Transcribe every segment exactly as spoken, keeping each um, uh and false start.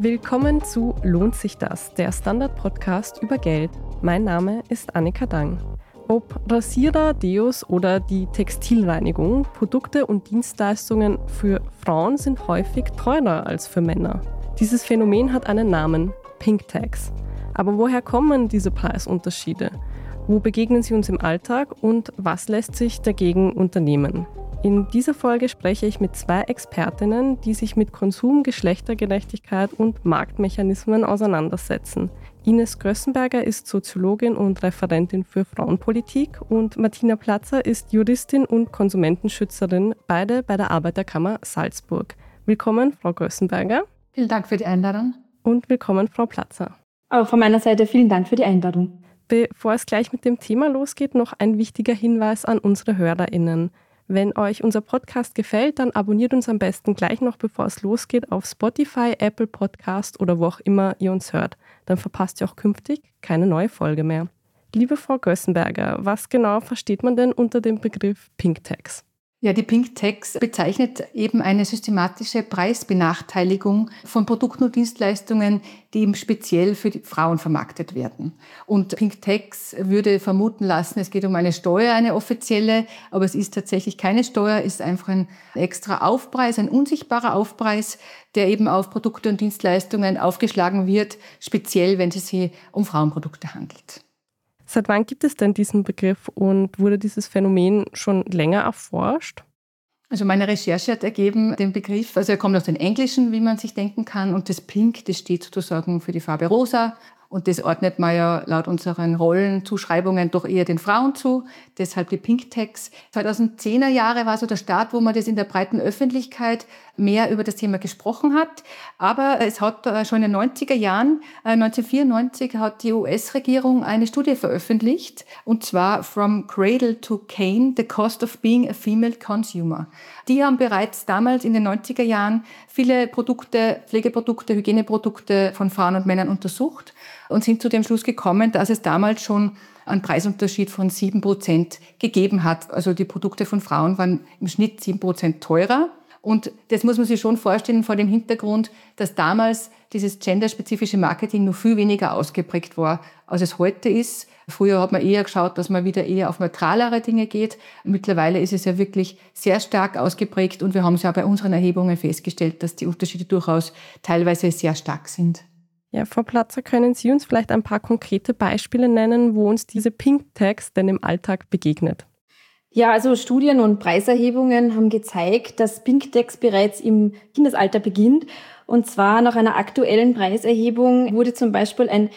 Willkommen zu Lohnt sich das, der Standard-Podcast über Geld. Mein Name ist Annika Dang. Ob Rasierer, Deos oder die Textilreinigung, Produkte und Dienstleistungen für Frauen sind häufig teurer als für Männer. Dieses Phänomen hat einen Namen, Pink Tax. Aber woher kommen diese Preisunterschiede? Wo begegnen sie uns im Alltag und was lässt sich dagegen unternehmen? In dieser Folge spreche ich mit zwei Expertinnen, die sich mit Konsum, Geschlechtergerechtigkeit und Marktmechanismen auseinandersetzen. Ines Grössenberger ist Soziologin und Referentin für Frauenpolitik und Martina Platzer ist Juristin und Konsumentenschützerin, beide bei der Arbeiterkammer Salzburg. Willkommen, Frau Grössenberger. Vielen Dank für die Einladung. Und willkommen, Frau Platzer. Auch von meiner Seite vielen Dank für die Einladung. Bevor es gleich mit dem Thema losgeht, noch ein wichtiger Hinweis an unsere HörerInnen. Wenn euch unser Podcast gefällt, dann abonniert uns am besten gleich noch, bevor es losgeht, auf Spotify, Apple Podcast oder wo auch immer ihr uns hört. Dann verpasst ihr auch künftig keine neue Folge mehr. Liebe Frau Grössenberger, was genau versteht man denn unter dem Begriff Pink Tax? Ja, die Pink Tax bezeichnet eben eine systematische Preisbenachteiligung von Produkten und Dienstleistungen, die eben speziell für die Frauen vermarktet werden. Und Pink Tax würde vermuten lassen, es geht um eine Steuer, eine offizielle, aber es ist tatsächlich keine Steuer, es ist einfach ein extra Aufpreis, ein unsichtbarer Aufpreis, der eben auf Produkte und Dienstleistungen aufgeschlagen wird, speziell wenn es sich um Frauenprodukte handelt. Seit wann gibt es denn diesen Begriff und wurde dieses Phänomen schon länger erforscht? Also meine Recherche hat ergeben, den Begriff, also er kommt aus dem Englischen, wie man sich denken kann, und das Pink, das steht sozusagen für die Farbe Rosa. Und das ordnet man ja laut unseren Rollenzuschreibungen doch eher den Frauen zu, deshalb die Pink Tax. zweitausendzehner Jahre war so der Start, wo man das in der breiten Öffentlichkeit mehr über das Thema gesprochen hat. Aber es hat schon in den neunziger Jahren, neunzehnhundertvierundneunzig, hat die U S-Regierung eine Studie veröffentlicht, und zwar From Cradle to Cane, The Cost of Being a Female Consumer. Die haben bereits damals in den neunziger Jahren viele Produkte, Pflegeprodukte, Hygieneprodukte von Frauen und Männern untersucht und sind zu dem Schluss gekommen, dass es damals schon einen Preisunterschied von sieben Prozent gegeben hat. Also die Produkte von Frauen waren im Schnitt sieben Prozent teurer. Und das muss man sich schon vorstellen vor dem Hintergrund, dass damals dieses genderspezifische Marketing noch viel weniger ausgeprägt war, als es heute ist. Früher hat man eher geschaut, dass man wieder eher auf neutralere Dinge geht. Mittlerweile ist es ja wirklich sehr stark ausgeprägt und wir haben es ja bei unseren Erhebungen festgestellt, dass die Unterschiede durchaus teilweise sehr stark sind. Ja, Frau Platzer, können Sie uns vielleicht ein paar konkrete Beispiele nennen, wo uns diese Pink Tax denn im Alltag begegnet? Ja, also Studien und Preiserhebungen haben gezeigt, dass Pink Tax bereits im Kindesalter beginnt. Und zwar nach einer aktuellen Preiserhebung wurde zum Beispiel ein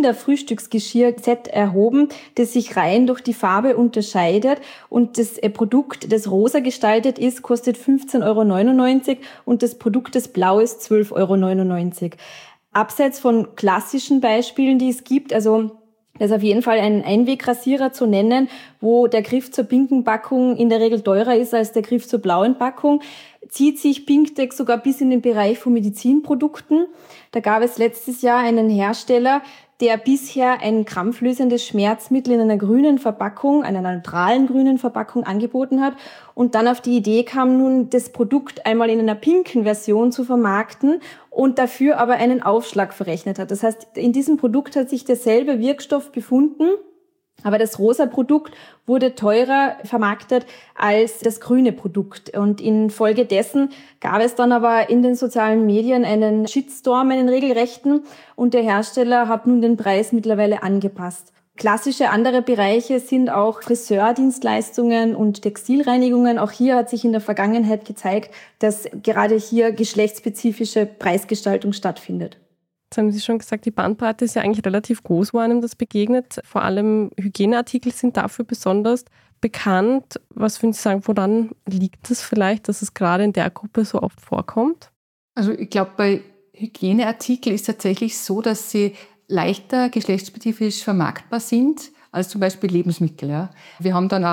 Kinderfrühstücksgeschirr-Set erhoben, das sich rein durch die Farbe unterscheidet. Und das Produkt, das rosa gestaltet ist, kostet fünfzehn Euro neunundneunzig und das Produkt, das blau ist, zwölf Euro neunundneunzig. Abseits von klassischen Beispielen, die es gibt, also das ist auf jeden Fall ein Einwegrasierer zu nennen, wo der Griff zur pinken Packung in der Regel teurer ist als der Griff zur blauen Packung, zieht sich Pink Tax sogar bis in den Bereich von Medizinprodukten. Da gab es letztes Jahr einen Hersteller, der bisher ein krampflösendes Schmerzmittel in einer grünen Verpackung, einer neutralen grünen Verpackung angeboten hat und dann auf die Idee kam, nun das Produkt einmal in einer pinken Version zu vermarkten und dafür aber einen Aufschlag verrechnet hat. Das heißt, in diesem Produkt hat sich derselbe Wirkstoff befunden, aber das rosa Produkt wurde teurer vermarktet als das grüne Produkt. Und infolgedessen gab es dann aber in den sozialen Medien einen Shitstorm, einen regelrechten. Und der Hersteller hat nun den Preis mittlerweile angepasst. Klassische andere Bereiche sind auch Friseurdienstleistungen und Textilreinigungen. Auch hier hat sich in der Vergangenheit gezeigt, dass gerade hier geschlechtsspezifische Preisgestaltung stattfindet. Jetzt haben Sie schon gesagt, die Bandbreite ist ja eigentlich relativ groß, wo einem das begegnet. Vor allem Hygieneartikel sind dafür besonders bekannt. Was würden Sie sagen, woran liegt es vielleicht, dass es gerade in der Gruppe so oft vorkommt? Also ich glaube, bei Hygieneartikeln ist es tatsächlich so, dass sie leichter geschlechtsspezifisch vermarktbar sind als zum Beispiel Lebensmittel. Ja. Wir haben dann auch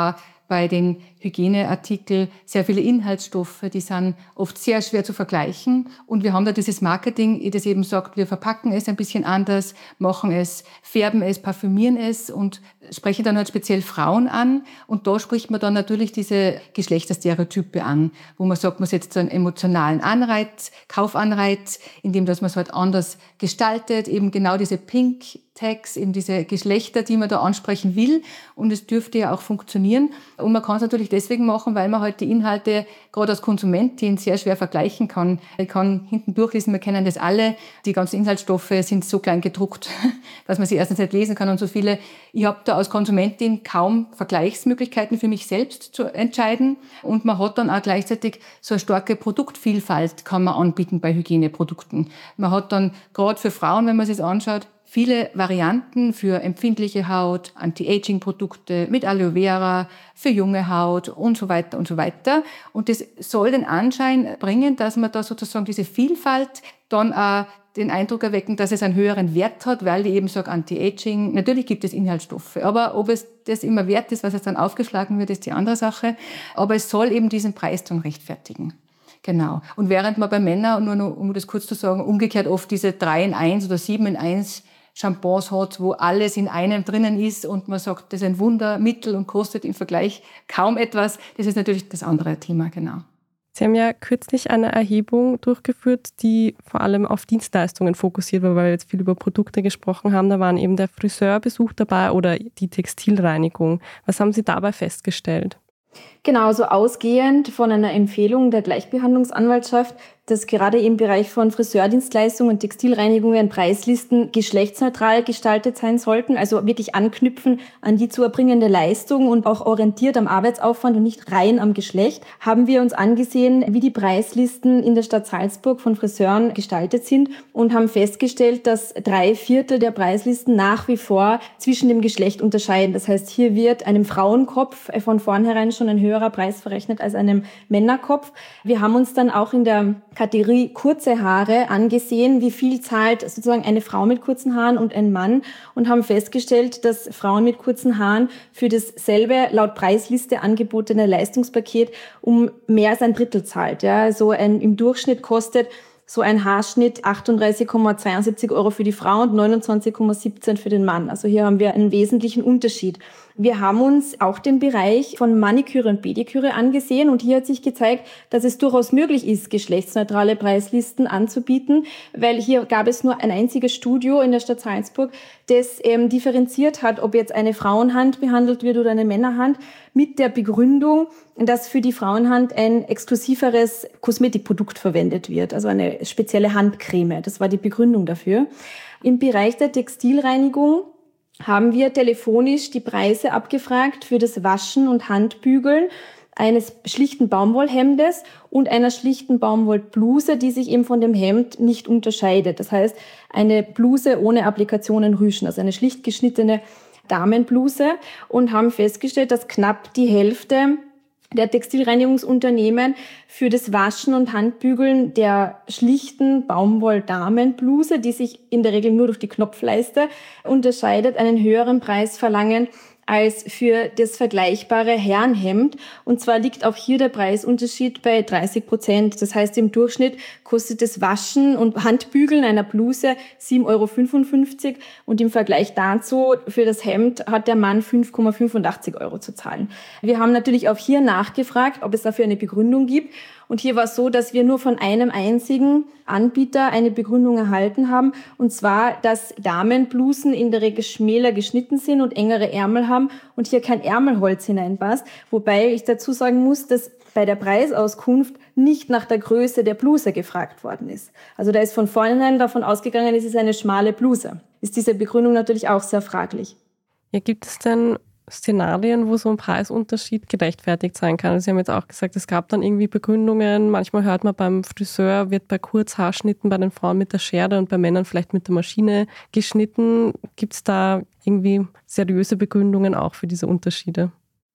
bei den Hygieneartikeln sehr viele Inhaltsstoffe, die sind oft sehr schwer zu vergleichen. Und wir haben da dieses Marketing, das eben sagt, wir verpacken es ein bisschen anders, machen es, färben es, parfümieren es und sprechen dann halt speziell Frauen an. Und da spricht man dann natürlich diese Geschlechterstereotype an, wo man sagt, man setzt so einen emotionalen Anreiz, Kaufanreiz, indem dass man es halt anders gestaltet, eben genau diese Pink Tags, eben diese Geschlechter, die man da ansprechen will. Und es dürfte ja auch funktionieren. Und man kann es natürlich deswegen machen, weil man halt die Inhalte gerade als Konsumentin sehr schwer vergleichen kann. Ich kann hinten durchlesen, wir kennen das alle. Die ganzen Inhaltsstoffe sind so klein gedruckt, dass man sie erstens nicht lesen kann und so viele. Ich habe da als Konsumentin kaum Vergleichsmöglichkeiten für mich selbst zu entscheiden. Und man hat dann auch gleichzeitig so eine starke Produktvielfalt kann man anbieten bei Hygieneprodukten. Man hat dann gerade für Frauen, wenn man sich das anschaut, viele Varianten für empfindliche Haut, Anti-Aging-Produkte mit Aloe Vera, für junge Haut und so weiter und so weiter. Und das soll den Anschein bringen, dass man da sozusagen diese Vielfalt dann auch den Eindruck erwecken, dass es einen höheren Wert hat, weil ich eben sage Anti-Aging. Natürlich gibt es Inhaltsstoffe, aber ob es das immer wert ist, was jetzt dann aufgeschlagen wird, ist die andere Sache. Aber es soll eben diesen Preis dann rechtfertigen. Genau. Und während man bei Männern, nur noch, um das kurz zu sagen, umgekehrt oft diese drei in eins oder sieben in eins Shampoos hat, wo alles in einem drinnen ist und man sagt, das ist ein Wundermittel und kostet im Vergleich kaum etwas. Das ist natürlich das andere Thema, genau. Sie haben ja kürzlich eine Erhebung durchgeführt, die vor allem auf Dienstleistungen fokussiert war, weil wir jetzt viel über Produkte gesprochen haben. Da waren eben der Friseurbesuch dabei oder die Textilreinigung. Was haben Sie dabei festgestellt? Genau, so ausgehend von einer Empfehlung der Gleichbehandlungsanwaltschaft, dass gerade im Bereich von Friseurdienstleistungen und Textilreinigungen Preislisten geschlechtsneutral gestaltet sein sollten, also wirklich anknüpfen an die zu erbringende Leistung und auch orientiert am Arbeitsaufwand und nicht rein am Geschlecht, haben wir uns angesehen, wie die Preislisten in der Stadt Salzburg von Friseuren gestaltet sind und haben festgestellt, dass drei Viertel der Preislisten nach wie vor zwischen dem Geschlecht unterscheiden. Das heißt, hier wird einem Frauenkopf von vornherein schon ein höherer Preis verrechnet als einem Männerkopf. Wir haben uns dann auch in der Kategorie kurze Haare angesehen, wie viel zahlt sozusagen eine Frau mit kurzen Haaren und ein Mann und haben festgestellt, dass Frauen mit kurzen Haaren für dasselbe laut Preisliste angebotene Leistungspaket um mehr als ein Drittel zahlt. Ja, so ein, im Durchschnitt kostet so ein Haarschnitt achtunddreißig Komma zweiundsiebzig Euro für die Frau und neunundzwanzig Komma siebzehn für den Mann. Also hier haben wir einen wesentlichen Unterschied. Wir haben uns auch den Bereich von Maniküre und Pediküre angesehen und hier hat sich gezeigt, dass es durchaus möglich ist, geschlechtsneutrale Preislisten anzubieten, weil hier gab es nur ein einziges Studio in der Stadt Salzburg, das ähm, differenziert hat, ob jetzt eine Frauenhand behandelt wird oder eine Männerhand, mit der Begründung, dass für die Frauenhand ein exklusiveres Kosmetikprodukt verwendet wird, also eine spezielle Handcreme. Das war die Begründung dafür. Im Bereich der Textilreinigung haben wir telefonisch die Preise abgefragt für das Waschen und Handbügeln eines schlichten Baumwollhemdes und einer schlichten Baumwollbluse, die sich eben von dem Hemd nicht unterscheidet. Das heißt, eine Bluse ohne Applikationen Rüschen, also eine schlicht geschnittene Damenbluse, und haben festgestellt, dass knapp die Hälfte der Textilreinigungsunternehmen für das Waschen und Handbügeln der schlichten Baumwoll-Damenbluse, die sich in der Regel nur durch die Knopfleiste unterscheidet, einen höheren Preis verlangen als für das vergleichbare Herrenhemd. Und zwar liegt auch hier der Preisunterschied bei dreißig Prozent. Das heißt, im Durchschnitt kostet das Waschen und Handbügeln einer Bluse sieben Euro fünfundfünfzig und im Vergleich dazu für das Hemd hat der Mann fünf Komma fünfundachtzig Euro zu zahlen. Wir haben natürlich auch hier nachgefragt, ob es dafür eine Begründung gibt. Und hier war es so, dass wir nur von einem einzigen Anbieter eine Begründung erhalten haben. Und zwar, dass Damenblusen in der Regel schmäler geschnitten sind und engere Ärmel haben und hier kein Ärmelholz hineinpasst. Wobei ich dazu sagen muss, dass bei der Preisauskunft nicht nach der Größe der Bluse gefragt worden ist. Also da ist von vornherein davon ausgegangen, es ist eine schmale Bluse. Ist diese Begründung natürlich auch sehr fraglich. Ja, gibt es denn Szenarien, wo so ein Preisunterschied gerechtfertigt sein kann? Also Sie haben jetzt auch gesagt, es gab dann irgendwie Begründungen. Manchmal hört man, beim Friseur wird bei Kurzhaarschnitten bei den Frauen mit der Schere und bei Männern vielleicht mit der Maschine geschnitten. Gibt es da irgendwie seriöse Begründungen auch für diese Unterschiede?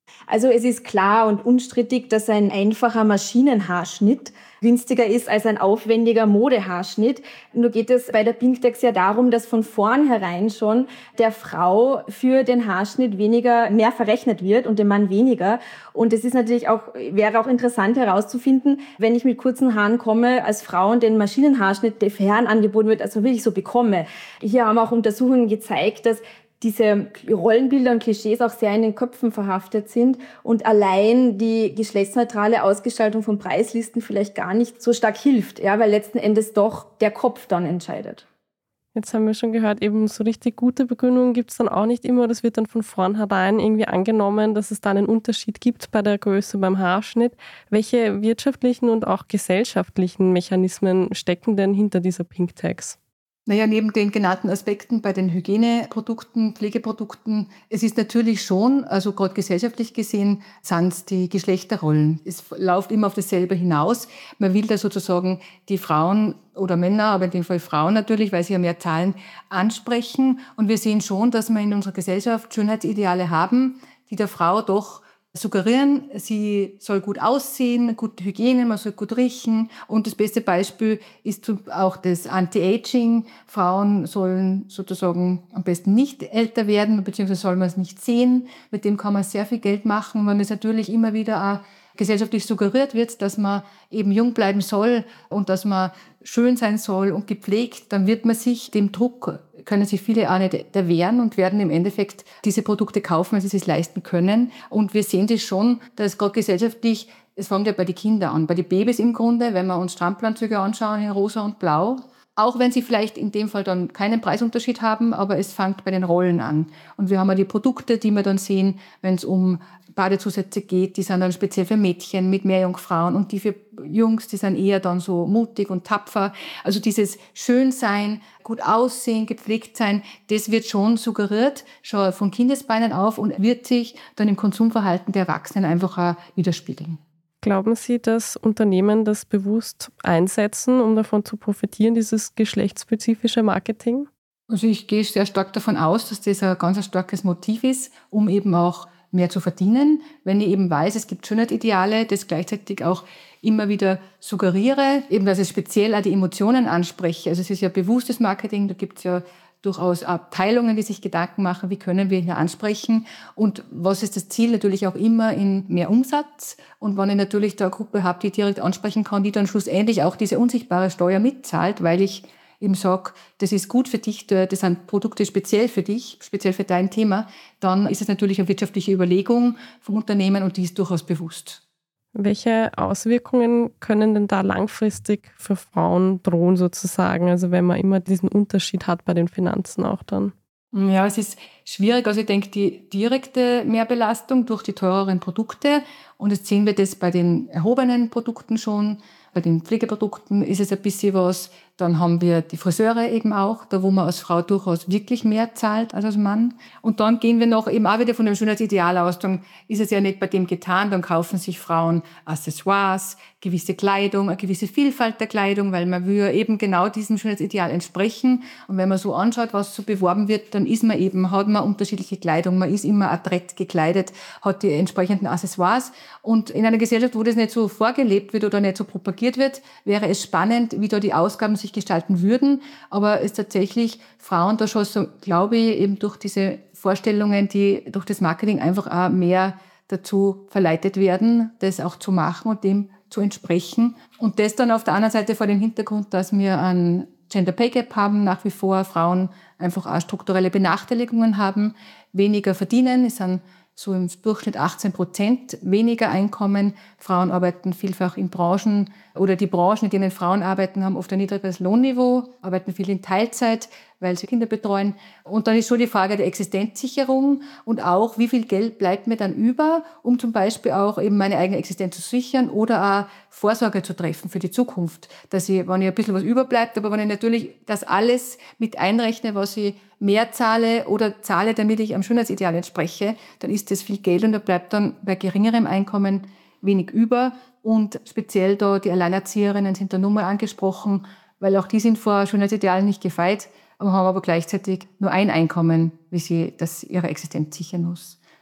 Also es ist klar und unstrittig, dass ein einfacher Maschinenhaarschnitt günstiger ist als ein aufwendiger Modehaarschnitt. Nur geht es bei der Pinktex ja darum, dass von vornherein schon der Frau für den Haarschnitt weniger, mehr verrechnet wird und dem Mann weniger. Und es ist natürlich auch, wäre auch interessant herauszufinden, wenn ich mit kurzen Haaren komme, als Frau und den Maschinenhaarschnitt, der für Herren angeboten wird, also wirklich so bekomme. Hier haben auch Untersuchungen gezeigt, dass diese Rollenbilder und Klischees auch sehr in den Köpfen verhaftet sind und allein die geschlechtsneutrale Ausgestaltung von Preislisten vielleicht gar nicht so stark hilft, ja, weil letzten Endes doch der Kopf dann entscheidet. Jetzt haben wir schon gehört, eben so richtig gute Begründungen gibt es dann auch nicht immer. Das wird dann von vornherein irgendwie angenommen, dass es da einen Unterschied gibt bei der Größe beim Haarschnitt. Welche wirtschaftlichen und auch gesellschaftlichen Mechanismen stecken denn hinter dieser Pinktex? Naja, neben den genannten Aspekten bei den Hygieneprodukten, Pflegeprodukten, es ist natürlich schon, also gerade gesellschaftlich gesehen, sind es die Geschlechterrollen. Es läuft immer auf dasselbe hinaus. Man will da sozusagen die Frauen oder Männer, aber in dem Fall Frauen natürlich, weil sie ja mehr zahlen, ansprechen. Und wir sehen schon, dass wir in unserer Gesellschaft Schönheitsideale haben, die der Frau doch suggerieren, sie soll gut aussehen, gute Hygiene, man soll gut riechen. Und das beste Beispiel ist auch das Anti-Aging. Frauen sollen sozusagen am besten nicht älter werden, beziehungsweise soll man es nicht sehen. Mit dem kann man sehr viel Geld machen. Wenn es natürlich immer wieder auch gesellschaftlich suggeriert wird, dass man eben jung bleiben soll und dass man schön sein soll und gepflegt, dann wird man sich dem Druck, können sich viele auch nicht erwehren und werden im Endeffekt diese Produkte kaufen, weil sie es leisten können. Und wir sehen das schon, dass gerade gesellschaftlich, es fängt ja bei den Kindern an, bei den Babys im Grunde, wenn wir uns Strampelanzüge anschauen in rosa und blau, auch wenn sie vielleicht in dem Fall dann keinen Preisunterschied haben, aber es fängt bei den Rollen an. Und wir haben ja die Produkte, die wir dann sehen, wenn es um Badezusätze geht, die sind dann speziell für Mädchen mit Meerjungfrauen und die für Jungs, die sind eher dann so mutig und tapfer. Also dieses Schönsein, gut aussehen, gepflegt sein, das wird schon suggeriert, schon von Kindesbeinen auf und wird sich dann im Konsumverhalten der Erwachsenen einfach auch widerspiegeln. Glauben Sie, dass Unternehmen das bewusst einsetzen, um davon zu profitieren, dieses geschlechtsspezifische Marketing? Also ich gehe sehr stark davon aus, dass das ein ganz starkes Motiv ist, um eben auch mehr zu verdienen. Wenn ich eben weiß, es gibt Schönheitsideale, das gleichzeitig auch immer wieder suggeriere, eben dass ich speziell auch die Emotionen anspreche. Also es ist ja bewusstes Marketing, da gibt es ja durchaus Abteilungen, die sich Gedanken machen, wie können wir hier ansprechen und was ist das Ziel? Natürlich auch immer in mehr Umsatz und wenn ich natürlich da eine Gruppe habe, die ich direkt ansprechen kann, die dann schlussendlich auch diese unsichtbare Steuer mitzahlt, weil ich eben sage, das ist gut für dich, das sind Produkte speziell für dich, speziell für dein Thema, dann ist es natürlich eine wirtschaftliche Überlegung vom Unternehmen und die ist durchaus bewusst. Welche Auswirkungen können denn da langfristig für Frauen drohen sozusagen? Also wenn man immer diesen Unterschied hat bei den Finanzen auch dann. Ja, es ist schwierig. Also ich denke, die direkte Mehrbelastung durch die teureren Produkte und jetzt sehen wir das bei den erhobenen Produkten schon. Bei den Pflegeprodukten ist es ein bisschen was. Dann haben wir die Friseure eben auch, da wo man als Frau durchaus wirklich mehr zahlt als als Mann. Und dann gehen wir noch eben auch wieder von dem Schönheitsideal aus. Dann ist es ja nicht bei dem getan. Dann kaufen sich Frauen Accessoires, gewisse Kleidung, eine gewisse Vielfalt der Kleidung, weil man will ja eben genau diesem Schönheitsideal entsprechen. Und wenn man so anschaut, was so beworben wird, dann ist man eben, hat man unterschiedliche Kleidung. Man ist immer adrett gekleidet, hat die entsprechenden Accessoires. Und in einer Gesellschaft, wo das nicht so vorgelebt wird oder nicht so propagiert wird, wäre es spannend, wie da die Ausgaben sich gestalten würden. Aber es tatsächlich Frauen da schon so, glaube ich, eben durch diese Vorstellungen, die durch das Marketing einfach auch mehr dazu verleitet werden, das auch zu machen und dem zu entsprechen. Und das dann auf der anderen Seite vor dem Hintergrund, dass wir ein Gender Pay Gap haben, nach wie vor Frauen einfach auch strukturelle Benachteiligungen haben, weniger verdienen. Es sind so im Durchschnitt achtzehn Prozent weniger Einkommen. Frauen arbeiten vielfach in Branchen oder die Branchen, in denen Frauen arbeiten, haben oft ein niedrigeres Lohnniveau, arbeiten viel in Teilzeit, weil sie Kinder betreuen. Und dann ist schon die Frage der Existenzsicherung und auch, wie viel Geld bleibt mir dann über, um zum Beispiel auch eben meine eigene Existenz zu sichern oder auch Vorsorge zu treffen für die Zukunft. Dass ich, wenn ich ein bisschen was überbleibt, aber wenn ich natürlich das alles mit einrechne, was ich mehr zahle oder zahle, damit ich am Schönheitsideal entspreche, dann ist das viel Geld und da bleibt dann bei geringerem Einkommen wenig über. Und speziell da die Alleinerzieherinnen sind da nur mal angesprochen, weil auch die sind vor Schönheitsidealen nicht gefeit, aber haben aber gleichzeitig nur ein Einkommen, wie sie das ihre Existenz sichern muss.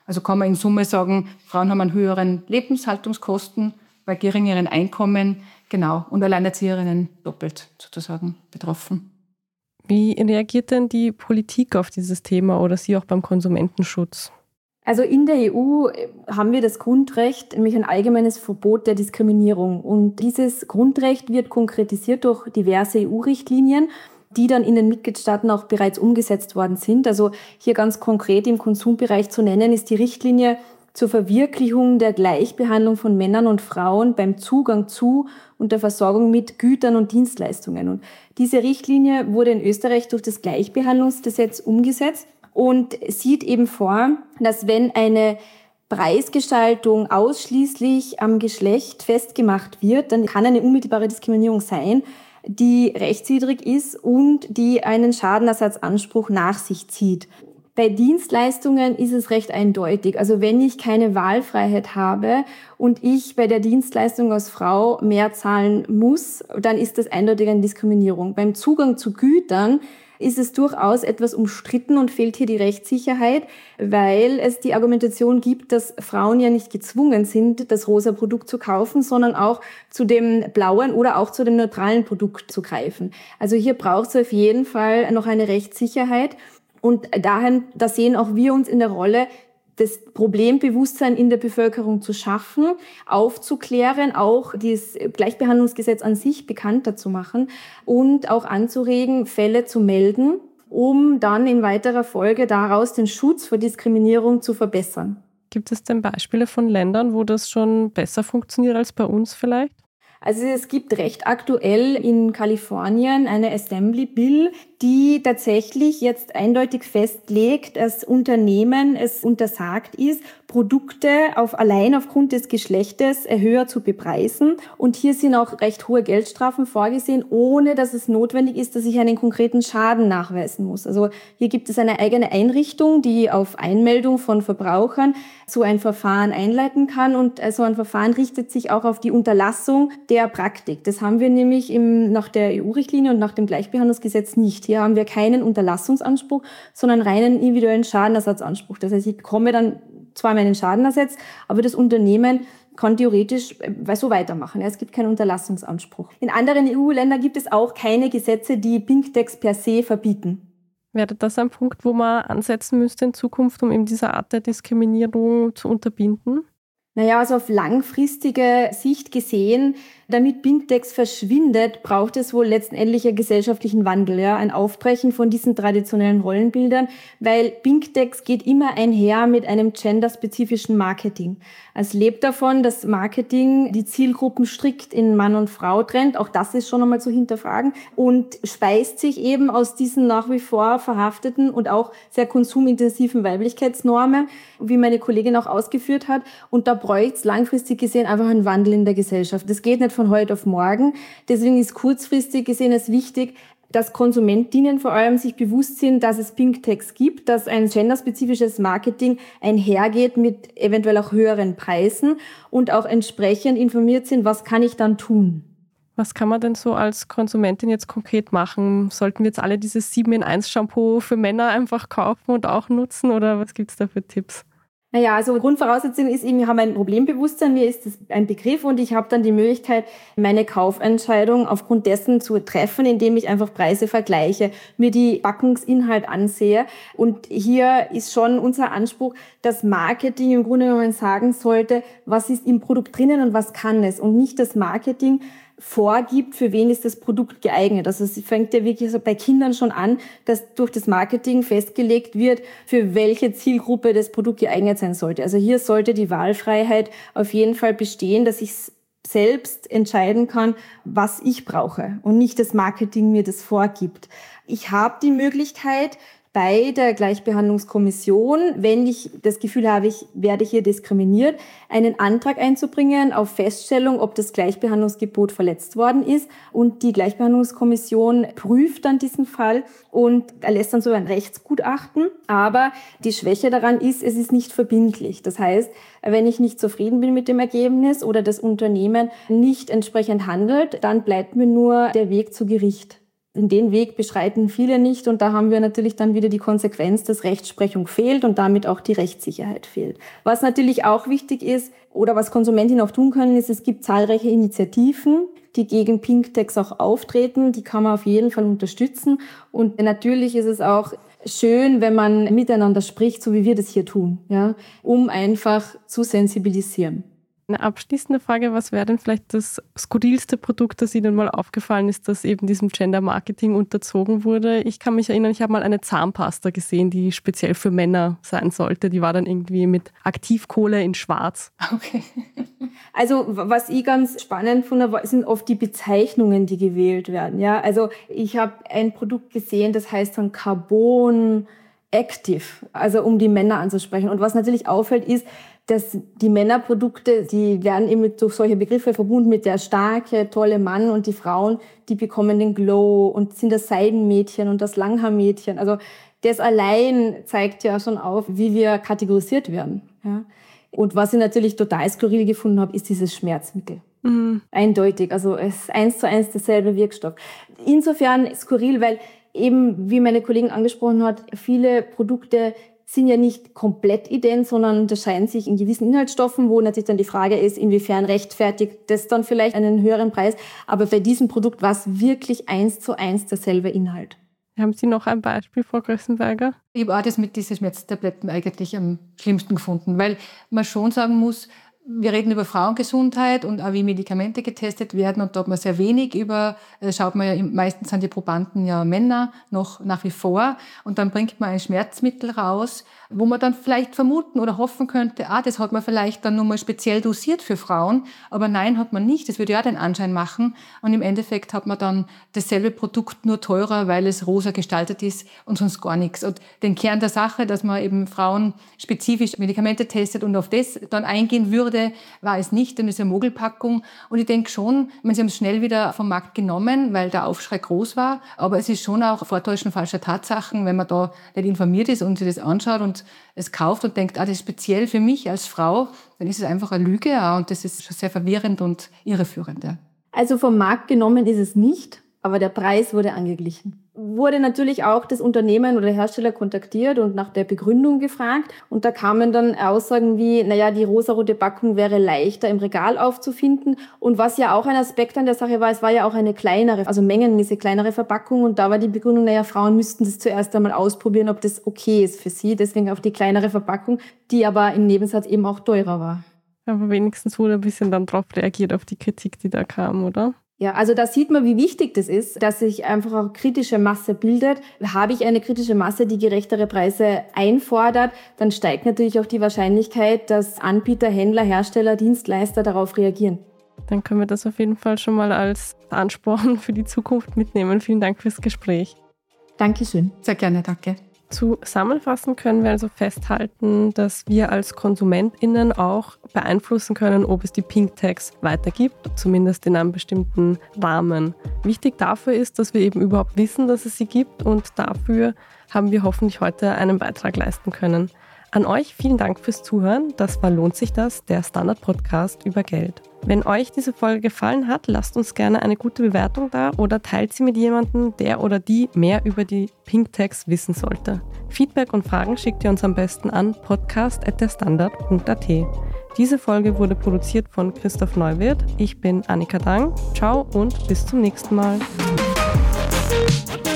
Also kann man in Summe sagen, Frauen haben einen höheren Lebenshaltungskosten bei geringeren Einkommen, genau, und Alleinerzieherinnen doppelt sozusagen betroffen. Wie reagiert denn die Politik auf dieses Thema oder Sie auch beim Konsumentenschutz? Also in der E U haben wir das Grundrecht, nämlich ein allgemeines Verbot der Diskriminierung. Und dieses Grundrecht wird konkretisiert durch diverse E U-Richtlinien, die dann in den Mitgliedstaaten auch bereits umgesetzt worden sind. Also hier ganz konkret im Konsumbereich zu nennen ist die Richtlinie zur Verwirklichung der Gleichbehandlung von Männern und Frauen beim Zugang zu und der Versorgung mit Gütern und Dienstleistungen. Und diese Richtlinie wurde in Österreich durch das Gleichbehandlungsgesetz umgesetzt und sieht eben vor, dass wenn eine Preisgestaltung ausschließlich am Geschlecht festgemacht wird, dann kann eine unmittelbare Diskriminierung sein, die rechtswidrig ist und die einen Schadenersatzanspruch nach sich zieht. Bei Dienstleistungen ist es recht eindeutig. Also wenn ich keine Wahlfreiheit habe und ich bei der Dienstleistung als Frau mehr zahlen muss, dann ist das eindeutig eine Diskriminierung. Beim Zugang zu Gütern ist es durchaus etwas umstritten und fehlt hier die Rechtssicherheit, weil es die Argumentation gibt, dass Frauen ja nicht gezwungen sind, das rosa Produkt zu kaufen, sondern auch zu dem blauen oder auch zu dem neutralen Produkt zu greifen. Also hier braucht es auf jeden Fall noch eine Rechtssicherheit. Und daher, da sehen auch wir uns in der Rolle, das Problembewusstsein in der Bevölkerung zu schaffen, aufzuklären, auch das Gleichbehandlungsgesetz an sich bekannter zu machen und auch anzuregen, Fälle zu melden, um dann in weiterer Folge daraus den Schutz vor Diskriminierung zu verbessern. Gibt es denn Beispiele von Ländern, wo das schon besser funktioniert als bei uns vielleicht? Also es gibt recht aktuell in Kalifornien eine Assembly Bill, die tatsächlich jetzt eindeutig festlegt, dass Unternehmen es untersagt ist, Produkte auf, allein aufgrund des Geschlechtes höher zu bepreisen. Und hier sind auch recht hohe Geldstrafen vorgesehen, ohne dass es notwendig ist, dass ich einen konkreten Schaden nachweisen muss. Also hier gibt es eine eigene Einrichtung, die auf Einmeldung von Verbrauchern so ein Verfahren einleiten kann. Und so ein Verfahren richtet sich auch auf die Unterlassung der Praktik. Das haben wir nämlich im, nach der E U-Richtlinie und nach dem Gleichbehandlungsgesetz nicht. Hier haben wir keinen Unterlassungsanspruch, sondern reinen individuellen Schadenersatzanspruch. Das heißt, ich bekomme dann zwar meinen Schadenersatz, aber das Unternehmen kann theoretisch so weitermachen. Es gibt keinen Unterlassungsanspruch. In anderen E U-Ländern gibt es auch keine Gesetze, die Pink Tax per se verbieten. Wäre das ein Punkt, wo man ansetzen müsste in Zukunft, um eben diese Art der Diskriminierung zu unterbinden? Naja, also auf langfristige Sicht gesehen, damit Pink Tax verschwindet, braucht es wohl letztendlich einen gesellschaftlichen Wandel, ja, ein Aufbrechen von diesen traditionellen Rollenbildern, weil Pink Tax geht immer einher mit einem genderspezifischen Marketing. Es lebt davon, dass Marketing die Zielgruppen strikt in Mann und Frau trennt, auch das ist schon einmal zu hinterfragen, und speist sich eben aus diesen nach wie vor verhafteten und auch sehr konsumintensiven Weiblichkeitsnormen, wie meine Kollegin auch ausgeführt hat, und da bräuchte es langfristig gesehen einfach einen Wandel in der Gesellschaft. Das geht nicht von heute auf morgen. Deswegen ist kurzfristig gesehen es wichtig, dass Konsumentinnen vor allem sich bewusst sind, dass es Pink Tax gibt, dass ein genderspezifisches Marketing einhergeht mit eventuell auch höheren Preisen und auch entsprechend informiert sind, was kann ich dann tun. Was kann man denn so als Konsumentin jetzt konkret machen? Sollten wir jetzt alle dieses sieben in eins Shampoo für Männer einfach kaufen und auch nutzen oder was gibt es da für Tipps? Naja, also Grundvoraussetzung ist eben, wir haben ein Problembewusstsein, mir ist das ein Begriff und ich habe dann die Möglichkeit, meine Kaufentscheidung aufgrund dessen zu treffen, indem ich einfach Preise vergleiche, mir die Packungsinhalt ansehe. Und hier ist schon unser Anspruch, dass Marketing im Grunde genommen sagen sollte, was ist im Produkt drinnen und was kann es, und nicht das Marketing vorgibt, für wen ist das Produkt geeignet. Also es fängt ja wirklich so bei Kindern schon an, dass durch das Marketing festgelegt wird, für welche Zielgruppe das Produkt geeignet sein sollte. Also hier sollte die Wahlfreiheit auf jeden Fall bestehen, dass ich selbst entscheiden kann, was ich brauche und nicht das Marketing mir das vorgibt. Ich habe die Möglichkeit, bei der Gleichbehandlungskommission, wenn ich das Gefühl habe, ich werde hier diskriminiert, einen Antrag einzubringen auf Feststellung, ob das Gleichbehandlungsgebot verletzt worden ist. Und die Gleichbehandlungskommission prüft dann diesen Fall und erlässt dann so ein Rechtsgutachten. Aber die Schwäche daran ist, es ist nicht verbindlich. Das heißt, wenn ich nicht zufrieden bin mit dem Ergebnis oder das Unternehmen nicht entsprechend handelt, dann bleibt mir nur der Weg zu Gericht. Den Weg beschreiten viele nicht und da haben wir natürlich dann wieder die Konsequenz, dass Rechtsprechung fehlt und damit auch die Rechtssicherheit fehlt. Was natürlich auch wichtig ist oder was Konsumentinnen auch tun können, ist, es gibt zahlreiche Initiativen, die gegen Pink Tags auch auftreten. Die kann man auf jeden Fall unterstützen und natürlich ist es auch schön, wenn man miteinander spricht, so wie wir das hier tun, ja, um einfach zu sensibilisieren. Eine abschließende Frage, was wäre denn vielleicht das skurrilste Produkt, das Ihnen mal aufgefallen ist, das eben diesem Gender-Marketing unterzogen wurde? Ich kann mich erinnern, ich habe mal eine Zahnpasta gesehen, die speziell für Männer sein sollte. Die war dann irgendwie mit Aktivkohle in schwarz. Okay. Also was ich ganz spannend fand, sind oft die Bezeichnungen, die gewählt werden. Ja, also ich habe ein Produkt gesehen, das heißt dann Carbon Active, also um die Männer anzusprechen. Und was natürlich auffällt, ist, dass die Männerprodukte, die werden eben durch solche Begriffe verbunden mit der starke, tolle Mann und die Frauen, die bekommen den Glow und sind das Seidenmädchen und das Langhaarmädchen. Also das allein zeigt ja schon auf, wie wir kategorisiert werden. Ja. Und was ich natürlich total skurril gefunden habe, ist dieses Schmerzmittel. Mhm. Eindeutig, also es ist eins zu eins derselbe Wirkstoff. Insofern skurril, weil eben, wie meine Kollegin angesprochen hat, viele Produkte sind ja nicht komplett ident, sondern unterscheiden sich in gewissen Inhaltsstoffen, wo natürlich dann die Frage ist, inwiefern rechtfertigt das dann vielleicht einen höheren Preis. Aber bei diesem Produkt war es wirklich eins zu eins derselbe Inhalt. Haben Sie noch ein Beispiel, Frau Grössenberger? Ich habe auch das mit diesen Schmerztabletten eigentlich am schlimmsten gefunden, weil man schon sagen muss, wir reden über Frauengesundheit und auch wie Medikamente getestet werden und da hat man sehr wenig über, da schaut man ja, meistens sind die Probanden ja Männer noch nach wie vor und dann bringt man ein Schmerzmittel raus, wo man dann vielleicht vermuten oder hoffen könnte, ah, das hat man vielleicht dann nur mal speziell dosiert für Frauen, aber nein, hat man nicht, das würde ja den Anschein machen und im Endeffekt hat man dann dasselbe Produkt nur teurer, weil es rosa gestaltet ist und sonst gar nichts. Und den Kern der Sache, dass man eben Frauen spezifisch Medikamente testet und auf das dann eingehen würde, war es nicht, denn es ist eine Mogelpackung. Und ich denke schon, man, sie haben es schnell wieder vom Markt genommen, weil der Aufschrei groß war. Aber es ist schon auch Vortäuschen falscher Tatsachen, wenn man da nicht informiert ist und sich das anschaut und es kauft und denkt, ah, das ist speziell für mich als Frau, dann ist es einfach eine Lüge. Ja, und das ist schon sehr verwirrend und irreführend. Ja. Also vom Markt genommen ist es nicht, aber der Preis wurde angeglichen. Wurde natürlich auch das Unternehmen oder der Hersteller kontaktiert und nach der Begründung gefragt. Und da kamen dann Aussagen wie, naja, die rosarote Packung wäre leichter im Regal aufzufinden. Und was ja auch ein Aspekt an der Sache war, es war ja auch eine kleinere, also mengenmäßig kleinere Verpackung. Und da war die Begründung, naja, Frauen müssten das zuerst einmal ausprobieren, ob das okay ist für sie. Deswegen auch die kleinere Verpackung, die aber im Nebensatz eben auch teurer war. Aber wenigstens wurde ein bisschen dann drauf reagiert, auf die Kritik, die da kam, oder? Ja, also da sieht man, wie wichtig das ist, dass sich einfach auch kritische Masse bildet. Habe ich eine kritische Masse, die gerechtere Preise einfordert, dann steigt natürlich auch die Wahrscheinlichkeit, dass Anbieter, Händler, Hersteller, Dienstleister darauf reagieren. Dann können wir das auf jeden Fall schon mal als Ansporn für die Zukunft mitnehmen. Vielen Dank fürs Gespräch. Dankeschön. Sehr gerne, danke. Zusammenfassend können wir also festhalten, dass wir als KonsumentInnen auch beeinflussen können, ob es die Pink Tags weitergibt, zumindest in einem bestimmten Rahmen. Wichtig dafür ist, dass wir eben überhaupt wissen, dass es sie gibt und dafür haben wir hoffentlich heute einen Beitrag leisten können. An euch vielen Dank fürs Zuhören. Das war Lohnt sich das, der Standard-Podcast über Geld. Wenn euch diese Folge gefallen hat, lasst uns gerne eine gute Bewertung da oder teilt sie mit jemandem, der oder die mehr über die Pink Tags wissen sollte. Feedback und Fragen schickt ihr uns am besten an podcast at derstandard punkt at. Diese Folge wurde produziert von Christoph Neuwirth. Ich bin Annika Dang. Ciao und bis zum nächsten Mal.